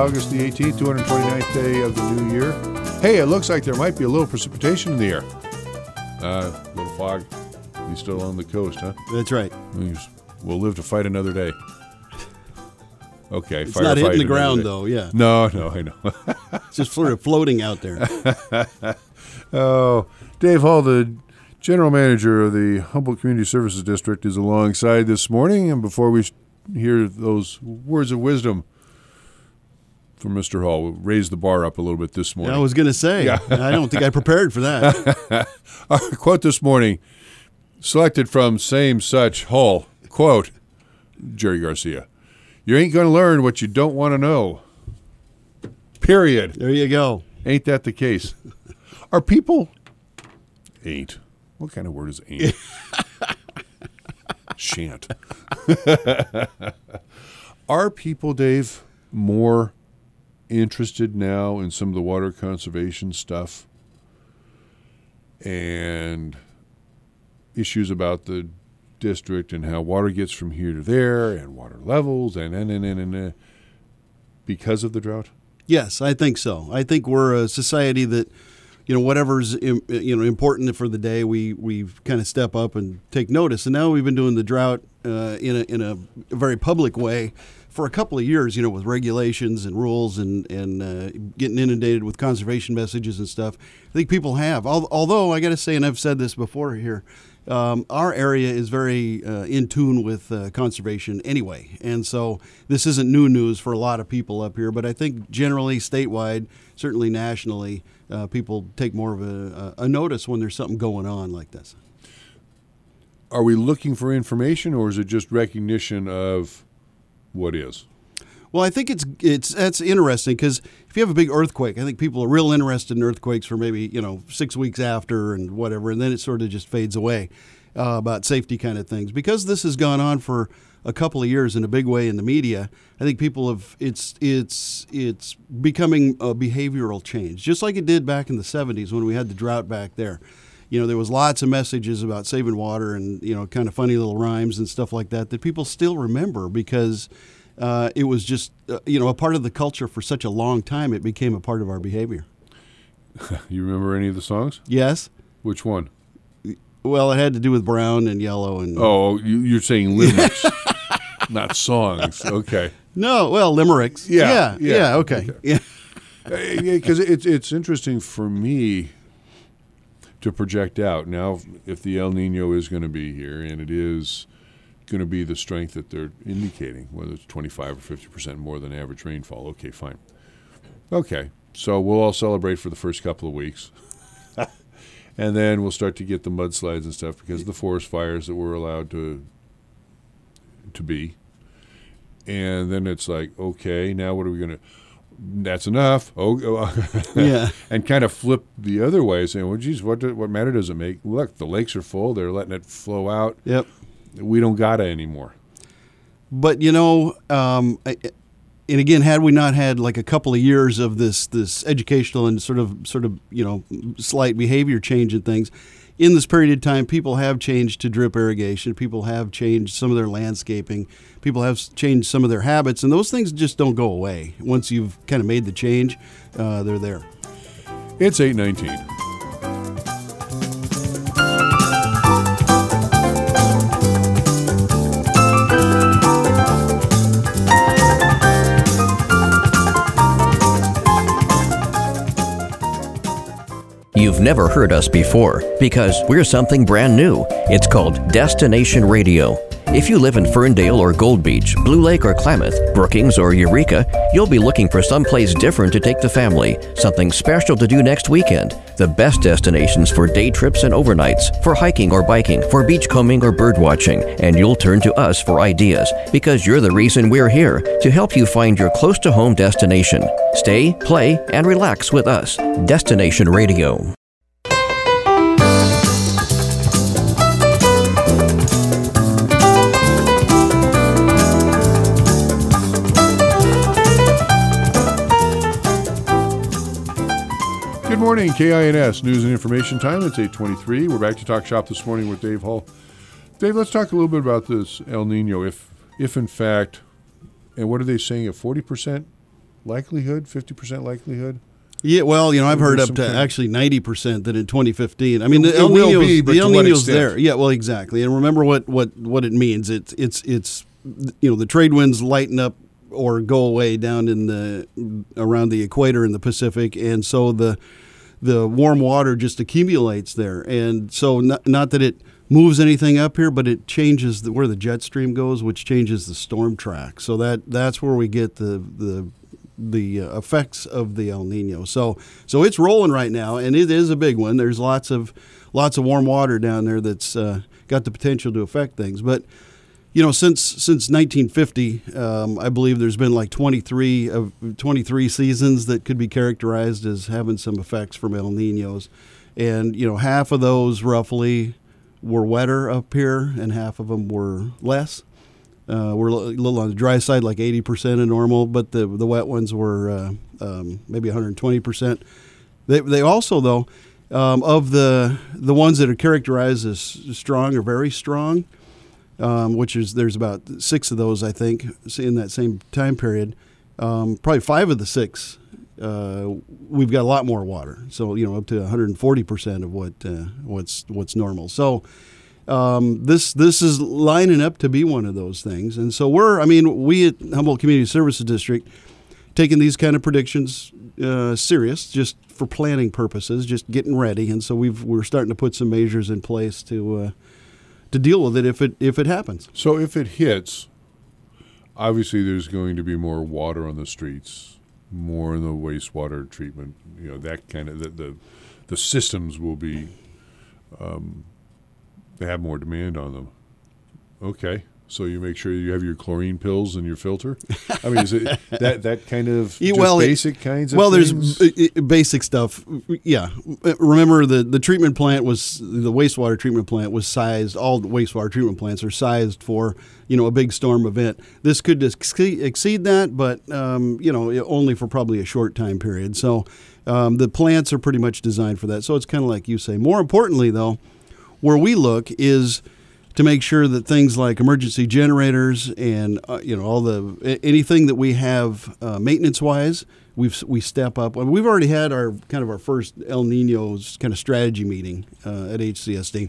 August the 18th, 229th day of the new year. Hey, it looks like there might be a little precipitation in the air. Little fog. He's still on the coast, huh? That's right. We'll live to fight another day. Okay. It's not hitting the ground, though, yeah. No, I know. It's just sort of floating out there. Oh, Dave Hall, the General Manager of the Humboldt Community Services District, is alongside this morning. And before we hear those words of wisdom from Mr. Hall, we'll raise the bar up a little bit this morning. I was going to say, yeah. I don't think I prepared for that. Our quote this morning, selected from Same Such Hall, quote, Jerry Garcia, "You ain't going to learn what you don't want to know." Period. There you go. Ain't that the case? Are people... Ain't. What kind of word is ain't? Shan't. Are people, Dave, more interested now in some of the water conservation stuff and issues about the district and how water gets from here to there and water levels and because of the drought? Yes, I think so. I think we're a society that, whatever's important for the day, we kind of step up and take notice. And now we've been doing the drought in a very public way for a couple of years, with regulations and rules and getting inundated with conservation messages and stuff. I think people have. Although I got to say, and I've said this before here, our area is very in tune with conservation anyway. And so this isn't new news for a lot of people up here, but I think generally statewide, certainly nationally, people take more of a notice when there's something going on like this. Are we looking for information, or is it just recognition of what is? Well, I think that's interesting because if you have a big earthquake, I think people are real interested in earthquakes for maybe 6 weeks after and whatever, and then it sort of just fades away about safety kind of things. Because this has gone on for a couple of years in a big way in the media, I think people have it's becoming a behavioral change, just like it did back in the 70s when we had the drought back there. There was lots of messages about saving water and kind of funny little rhymes and stuff like that people still remember because. It was just, a part of the culture for such a long time, it became a part of our behavior. You remember any of the songs? Yes. Which one? Well, it had to do with brown and yellow. And Oh, you're saying limericks, not songs. Okay. No, well, limericks. Yeah, okay. Yeah. Because it's interesting for me to project out. Now, if the El Nino is going to be here, and it is going to be the strength that they're indicating, whether it's 25 or 50% more than average rainfall. Okay, fine. Okay, so we'll all celebrate for the first couple of weeks. And then we'll start to get the mudslides and stuff because of the forest fires that we're allowed to be. And then it's like, okay, now what are we going to... That's enough. Yeah. And kind of flip the other way, saying, well, geez, what matter does it make? Look, the lakes are full. They're letting it flow out. Yep. We don't gotta anymore. But and again, had we not had like a couple of years of this educational and sort of slight behavior change and things, in this period of time, people have changed to drip irrigation. People have changed some of their landscaping. People have changed some of their habits, and those things just don't go away once you've kind of made the change. They're there. It's 8:19. You've never heard us before because we're something brand new. It's called Destination Radio. If you live in Ferndale or Gold Beach, Blue Lake or Klamath, Brookings or Eureka, you'll be looking for someplace different to take the family, something special to do next weekend. The best destinations for day trips and overnights, for hiking or biking, for beachcombing or birdwatching, and you'll turn to us for ideas because you're the reason we're here to help you find your close-to-home destination. Stay, play, and relax with us. Destination Radio. Good morning, KINS News and Information Time. It's 8:23. We're back to Talk Shop this morning with Dave Hall. Dave, let's talk a little bit about this El Nino. If in fact, and what are they saying, a 40% likelihood, 50% likelihood? Yeah, well, I've heard up some to kind of- actually 90% that in 2015. I mean, the It El will Nino's, be, but the to El what Nino's extent? there. Yeah, well, exactly. And remember what it means. It's the trade winds lighten up or go away down in around the equator in the Pacific, and so the warm water just accumulates there. And so not that it moves anything up here, but it changes where the jet stream goes, which changes the storm track. So that's where we get the effects of the El Nino. So it's rolling right now, and it is a big one. There's lots of warm water down there that's got the potential to affect things. But since 1950, I believe there's been like 23 seasons that could be characterized as having some effects from El Ninos, and half of those roughly were wetter up here, and half of them were less. We're a little on the dry side, like 80% of normal, but the wet ones were maybe 120%. They also, though, of the ones that are characterized as strong or very strong, which is there's about 6 of those, I think, in that same time period. Probably 5 of the 6, we've got a lot more water. So up to 140% of what's normal. So. This is lining up to be one of those things. And so we at Humboldt Community Services District taking these kind of predictions serious, just for planning purposes, just getting ready. And so we're starting to put some measures in place to deal with it if it happens. So if it hits, obviously there's going to be more water on the streets, more in the wastewater treatment, that kind of, the systems will be, they have more demand on them. Okay. So you make sure you have your chlorine pills in your filter? I mean, is it that kind of basic kinds of things? There's basic stuff. Yeah. Remember, the treatment plant the wastewater treatment plant was sized, all the wastewater treatment plants are sized for, a big storm event. This could exceed that, but, only for probably a short time period. So the plants are pretty much designed for that. So it's kind of like you say. More importantly, though, where we look is to make sure that things like emergency generators and anything that we have maintenance wise, we step up. We've already had our first El Nino's kind of strategy meeting at HCSD,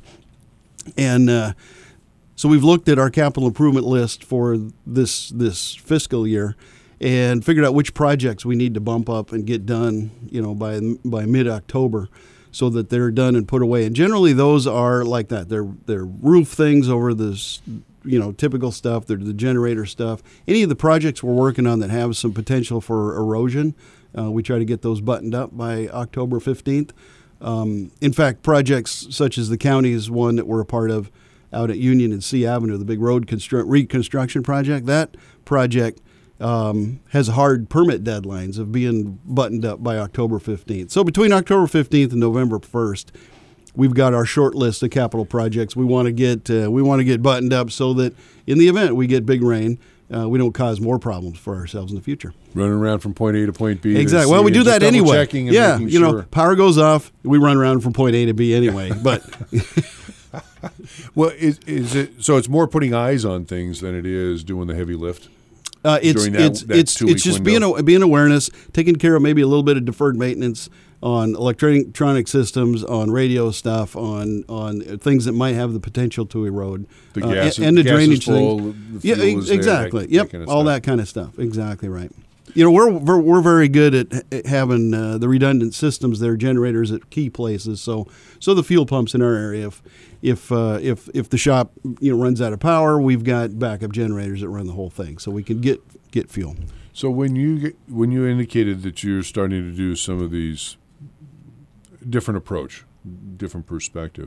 and so we've looked at our capital improvement list for this fiscal year and figured out which projects we need to bump up and get done, by mid-October, so that they're done and put away. And generally those are like that. They're roof things over this, typical stuff. They're the generator stuff. Any of the projects we're working on that have some potential for erosion, we try to get those buttoned up by October 15th. In fact, projects such as the county's one that we're a part of out at Union and C Avenue, the big road reconstruction project, that project has hard permit deadlines of being buttoned up by October 15th. So between October 15th and November 1st, we've got our short list of capital projects we want to get buttoned up so that in the event we get big rain, we don't cause more problems for ourselves in the future. Running around from point A to point B. Exactly. Well, we do that anyway. Yeah, Sure. Power goes off, we run around from point A to B anyway. But well, is it so? It's more putting eyes on things than it is doing the heavy lift. It's just being awareness, taking care of maybe a little bit of deferred maintenance on electronic systems, on radio stuff, on things that might have the potential to erode. The gas and the drainage full, thing. The fuel is exactly. There, that kind of all stuff. that kind of stuff. Exactly right. We're very good at having the redundant systems there, generators at key places. So the fuel pumps in our area, if the shop runs out of power, we've got backup generators that run the whole thing, so we can get fuel. So when you indicated that you're starting to do some of these different approach, different perspective,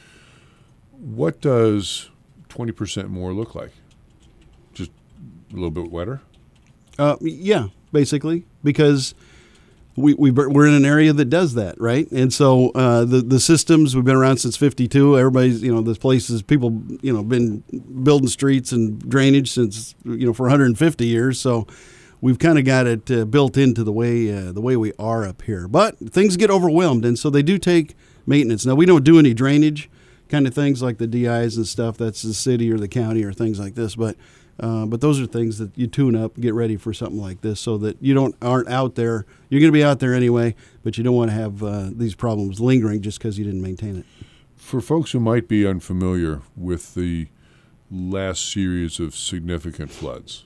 what does 20% more look like? Just a little bit wetter? Yeah, basically, because we're in an area that does that, right? And so the systems, we've been around since '52. Everybody's, there's places people, been building streets and drainage since, for 150 years. So we've kind of got it built into the way we are up here. But things get overwhelmed, and so they do take maintenance. Now, we don't do any drainage kind of things like the DIs and stuff. That's the city or the county or things like this, but But those are things that you tune up, get ready for something like this, so that you aren't out there. You're going to be out there anyway, but you don't want to have these problems lingering just because you didn't maintain it. For folks who might be unfamiliar with the last series of significant floods,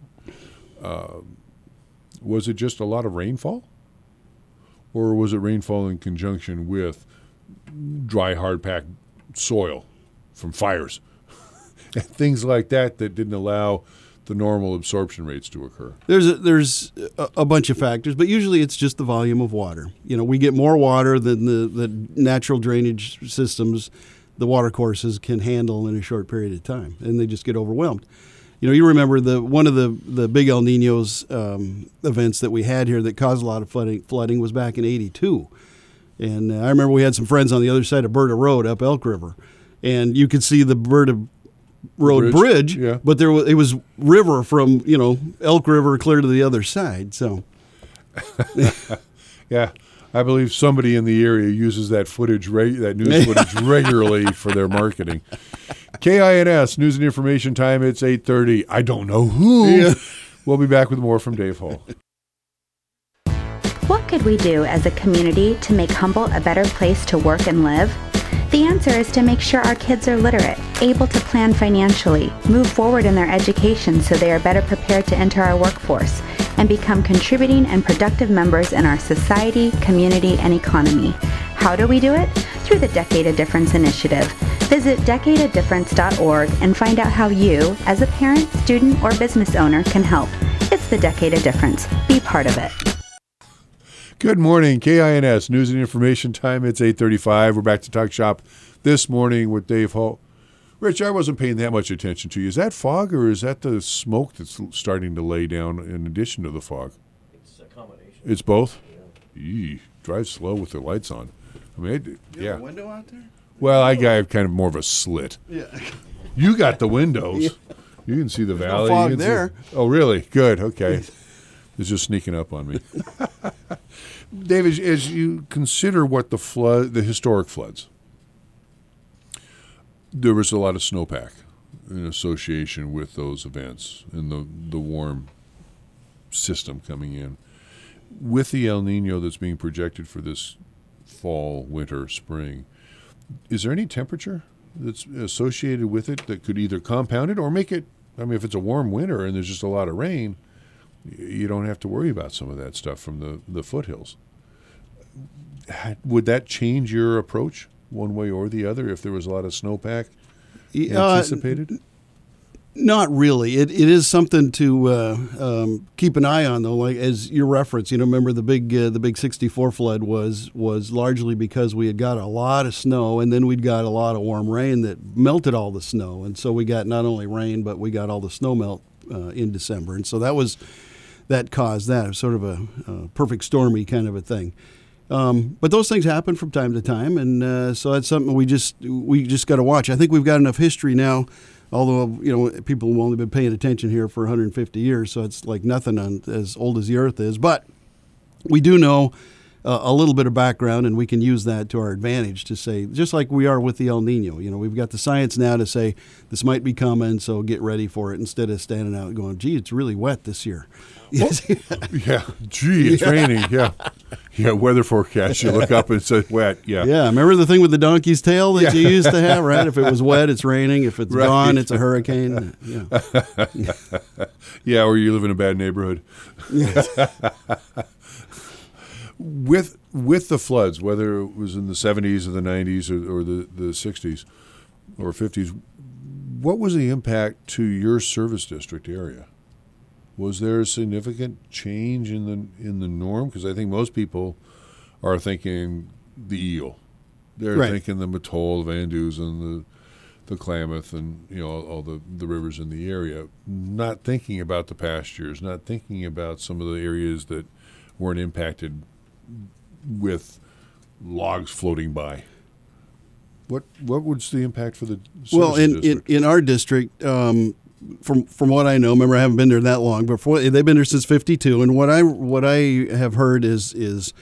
was it just a lot of rainfall? Or was it rainfall in conjunction with dry, hard-packed soil from fires? And things like that didn't allow the normal absorption rates to occur. There's a bunch of factors, but usually it's just the volume of water. We get more water than the natural drainage systems, the water courses can handle in a short period of time, and they just get overwhelmed. You remember one of the big El Niños events that we had here that caused a lot of flooding was back in '82. And I remember we had some friends on the other side of Berta Road up Elk River, and you could see the Berta Road bridge, yeah. But it was river from Elk River clear to the other side. So, yeah, I believe somebody in the area uses that that news footage regularly for their marketing. KINS News and Information Time. It's 8:30. I don't know who. Yeah. We'll be back with more from Dave Hall. What could we do as a community to make Humboldt a better place to work and live? The answer is to make sure our kids are literate, able to plan financially, move forward in their education so they are better prepared to enter our workforce, and become contributing and productive members in our society, community, and economy. How do we do it? Through the Decade of Difference initiative. Visit decadeofdifference.org and find out how you, as a parent, student, or business owner, can help. It's the Decade of Difference. Be part of it. Good morning, KINS News and Information Time. It's 8:35. We're back to Talk Shop this morning with Dave Hall. Rich, I wasn't paying that much attention to you. Is that fog or is that the smoke that's starting to lay down in addition to the fog? It's a combination. It's both? Yeah. Eee, drive slow with the lights on. I mean, you have a window out there? Well, I got kind of more of a slit. Yeah. You got the windows. Yeah. You can see the valley. No fog there. Oh, really? Good. Okay. It's just sneaking up on me. Dave, as you consider what the historic floods, there was a lot of snowpack in association with those events and the warm system coming in. With the El Nino that's being projected for this fall, winter, spring, is there any temperature that's associated with it that could either compound it or make it, if it's a warm winter and there's just a lot of rain, you don't have to worry about some of that stuff from the foothills. Would that change your approach one way or the other if there was a lot of snowpack anticipated? Not really. It is something to keep an eye on, though. Like as your reference, remember the big '64 flood was largely because we had got a lot of snow, and then we'd got a lot of warm rain that melted all the snow, and so we got not only rain, but we got all the snow melt in December, and so that caused that. It was sort of a perfect stormy kind of a thing. But those things happen from time to time, and so that's something we just got to watch. I think we've got enough history now. Although, people have only been paying attention here for 150 years, so it's like nothing as old as the earth is. But we do know a little bit of background, and we can use that to our advantage to say, just like we are with the El Nino, we've got the science now to say this might be coming, so get ready for it, instead of standing out and going, gee, it's really wet this year. Well, yeah, gee, it's raining, yeah. Yeah, weather forecast, you look up and it says wet, yeah. Yeah, remember the thing with the donkey's tail that you used to have, right? If it was wet, it's raining. If it's gone, it's a hurricane. Yeah. Yeah, or you live in a bad neighborhood. With the floods, whether it was in the 70s or the 90s or the 60s or 50s, what was the impact to your service district area? Was there a significant change in the norm? Because I think most people are thinking the eel. They're thinking the Mattole, Van Dusen, the Klamath, and all the rivers in the area. Not thinking about the pastures, not thinking about some of the areas that weren't impacted with logs floating by. What was the impact for the service district? in our district? From what I know, remember I haven't been there that long. Before they've been there since '52, and what I have heard is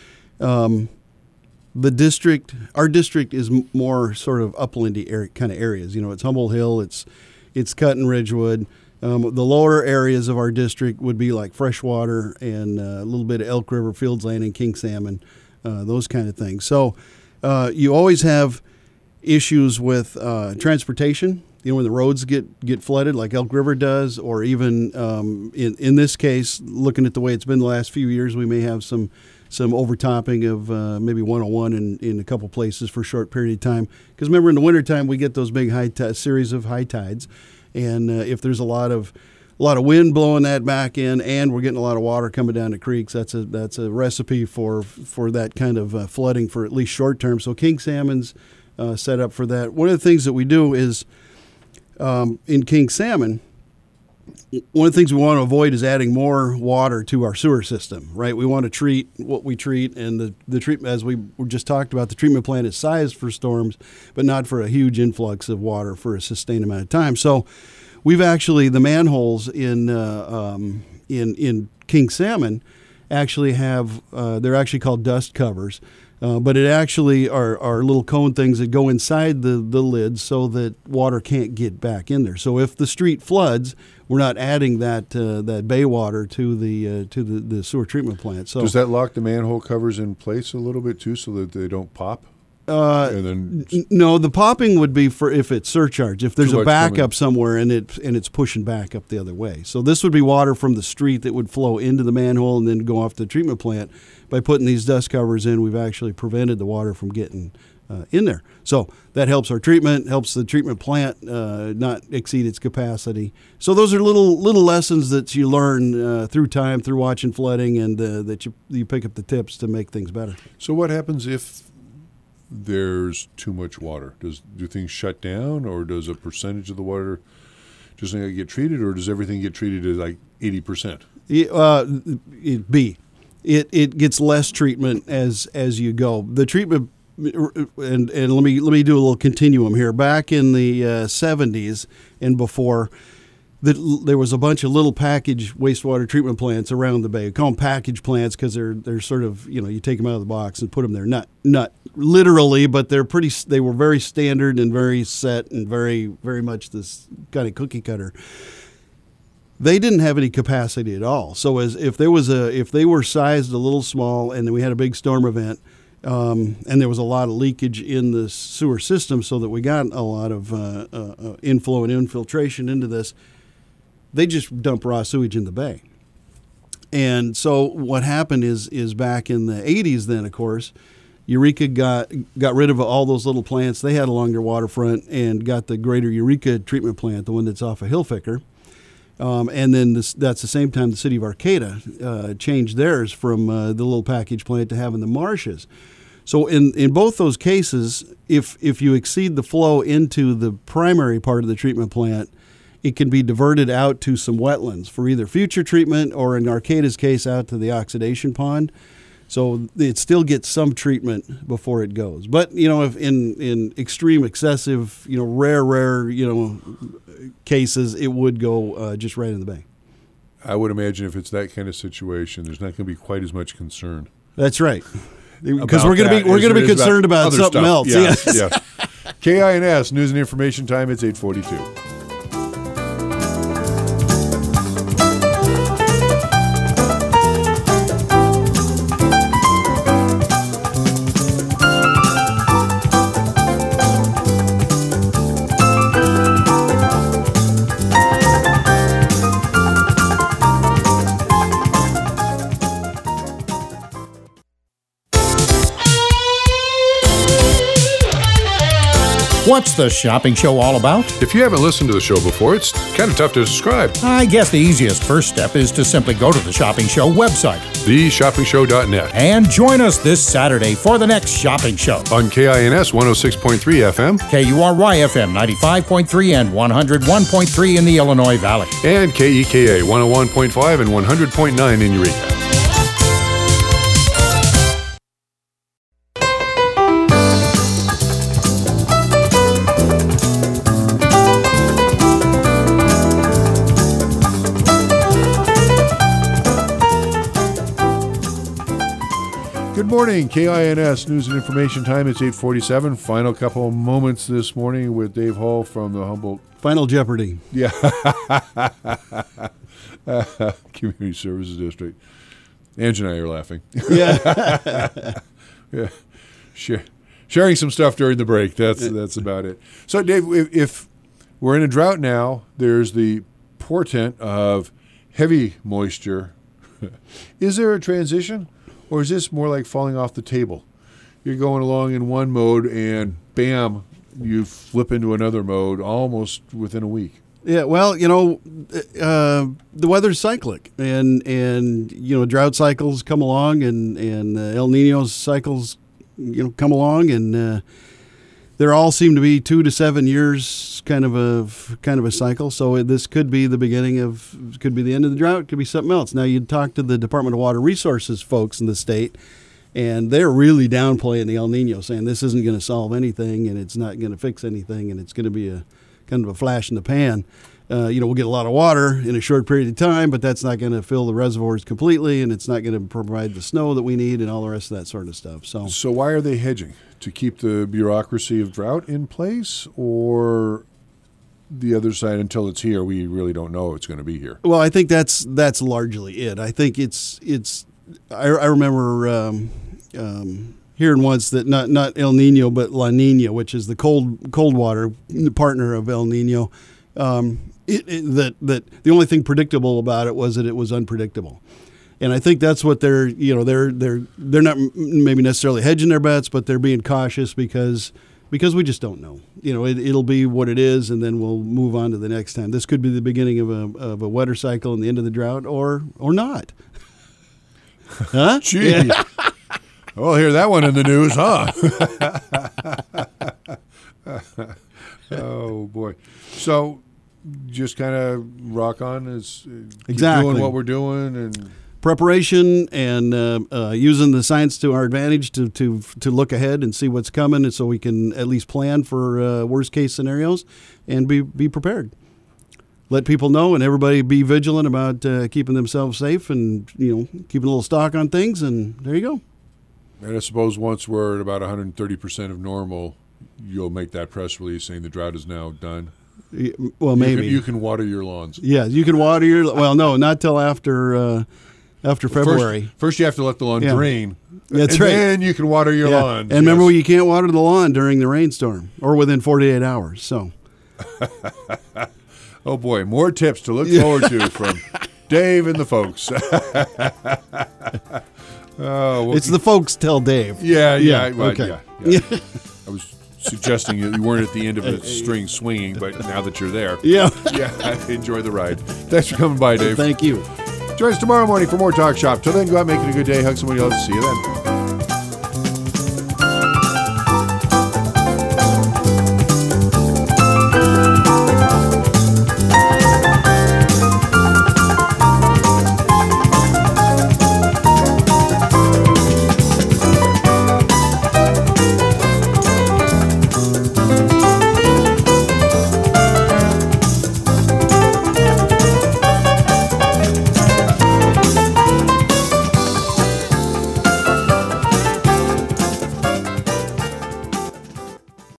the district. Our district is more sort of uplandy kind of areas. It's Humboldt Hill, it's Cut and Ridgewood, The lower areas of our district would be like freshwater and a little bit of Elk River, Fields Landing, king salmon, those kind of things. So you always have issues with transportation. When the roads get flooded like Elk River does, or even in this case, looking at the way it's been the last few years, we may have some overtopping of maybe 101 in a couple places for a short period of time. Because remember, in the wintertime, we get those big series of high tides. And if there's a lot of wind blowing that back in, and we're getting a lot of water coming down the creeks, that's a recipe for that kind of flooding for at least short term. So king salmon's set up for that. One of the things that we do is in king salmon, one of the things we want to avoid is adding more water to our sewer system, right? We want to treat what we treat, and the treatment, as we just talked about, the treatment plant is sized for storms, but not for a huge influx of water for a sustained amount of time. So we've actually, the manholes in king salmon actually have, they're actually called dust covers. But it actually are little cone things that go inside the lid so that water can't get back in there. So if the street floods, we're not adding that bay water to the sewer treatment plant. So does that lock the manhole covers in place a little bit too, so that they don't pop? No, the popping would be for if it's surcharge. If there's a backup somewhere and it's pushing back up the other way. So this would be water from the street that would flow into the manhole and then go off the treatment plant. By putting these dust covers in, we've actually prevented the water from getting in there. So that helps our treatment, helps the treatment plant not exceed its capacity. So those are little lessons that you learn through time, through watching flooding, and that you pick up the tips to make things better. So what happens if there's too much water? Do things shut down, or does a percentage of the water just not get treated, or does everything get treated at like 80%? It gets less treatment as you go. The treatment, and let me do a little continuum here. Back in the 70s and before, there was a bunch of little package wastewater treatment plants around the bay. We call them package plants because they're sort of, you take them out of the box and put them there. Not literally, but they were very standard and very set and very, very much this kind of cookie cutter. They didn't have any capacity at all. So if they were sized a little small and then we had a big storm event, and there was a lot of leakage in the sewer system, so that we got a lot of inflow and infiltration into this, they just dump raw sewage in the bay. And so what happened is back in the 80s then, of course, Eureka got rid of all those little plants they had along their waterfront and got the Greater Eureka treatment plant, the one that's off of Hillficker. And then that's the same time the city of Arcata changed theirs from the little package plant to having the marshes. So in both those cases, if you exceed the flow into the primary part of the treatment plant, it can be diverted out to some wetlands for either future treatment or, in Arcata's case, out to the oxidation pond. So it still gets some treatment before it goes. But, if in extreme, excessive, rare, cases, it would go just right in the bay. I would imagine if it's that kind of situation, there's not going to be quite as much concern. That's right. Because we're going to be concerned about something stuff. else. Yeah, Yes. Yeah. KINS, News and Information Time, it's 8:42. What's the shopping show all about? If you haven't listened to the show before, it's kind of tough to describe. I guess the easiest first step is to simply go to the Shopping Show website. TheShoppingShow.net. And join us this Saturday for the next shopping show. On KINS 106.3 FM. KURY FM 95.3 and 101.3 in the Illinois Valley. And KEKA 101.5 and 100.9 in Eureka. Good morning, KINS News and Information Time. It's 8:47. Final couple of moments this morning with Dave Hall from the Humboldt. Final Jeopardy. Yeah. Community Services District. Ange and I are laughing. Yeah. Yeah. Sharing some stuff during the break. That's about it. So, Dave, if we're in a drought now, there's the portent of heavy moisture. Is there a transition, or is this more like falling off the table? You're going along in one mode, and bam, you flip into another mode almost within a week. Yeah, well, the weather's cyclic, and drought cycles come along, and El Nino cycles, come along, and they all seem to be 2 to 7 years kind of a cycle. So this could be the beginning could be the end of the drought, could be something else. Now, you'd talk to the Department of Water Resources folks in the state, and they're really downplaying the El Nino, saying this isn't going to solve anything, and it's not going to fix anything, and it's going to be a kind of a flash in the pan. We'll get a lot of water in a short period of time, but that's not going to fill the reservoirs completely, and it's not going to provide the snow that we need and all the rest of that sort of stuff. So why are they hedging? To keep the bureaucracy of drought in place, or the other side, until it's here, we really don't know it's going to be here? Well, I think that's largely it. I think it's. I remember hearing once that not El Nino but La Nina, which is the cold water partner of El Nino. That the only thing predictable about it was that it was unpredictable, and I think that's what they're not maybe necessarily hedging their bets, but they're being cautious because we just don't know. It'll be what it is, and then we'll move on to the next time. This could be the beginning of a wetter cycle and the end of the drought, or not. Huh? Gee. Yeah. We'll hear that one in the news, huh? Oh, boy. So just kind of rock on as Exactly. doing what we're doing, and preparation and using the science to our advantage to look ahead and see what's coming, and so we can at least plan for worst case scenarios and be prepared. Let people know, and everybody be vigilant about keeping themselves safe, and keeping a little stock on things, and there you go. And I suppose once we're at about 130% of normal, you'll make that press release saying the drought is now done. Well, maybe you can water your lawns. Yeah, you can water your. Well, no, not till after February. First, you have to let the lawn drain. That's right. Then you can water your lawn. And remember, you can't water the lawn during the rainstorm or within 48 hours. So. Oh boy, more tips to look forward to from Dave and the folks. It's the folks tell Dave. Yeah. Okay. Yeah. I was suggesting you weren't at the end of a string swinging, but now that you're there, Yeah. Enjoy the ride. Thanks for coming by, Dave. Thank you. Join us tomorrow morning for more Talk Shop. Till then, go out making a good day. Hug somebody else. See you then.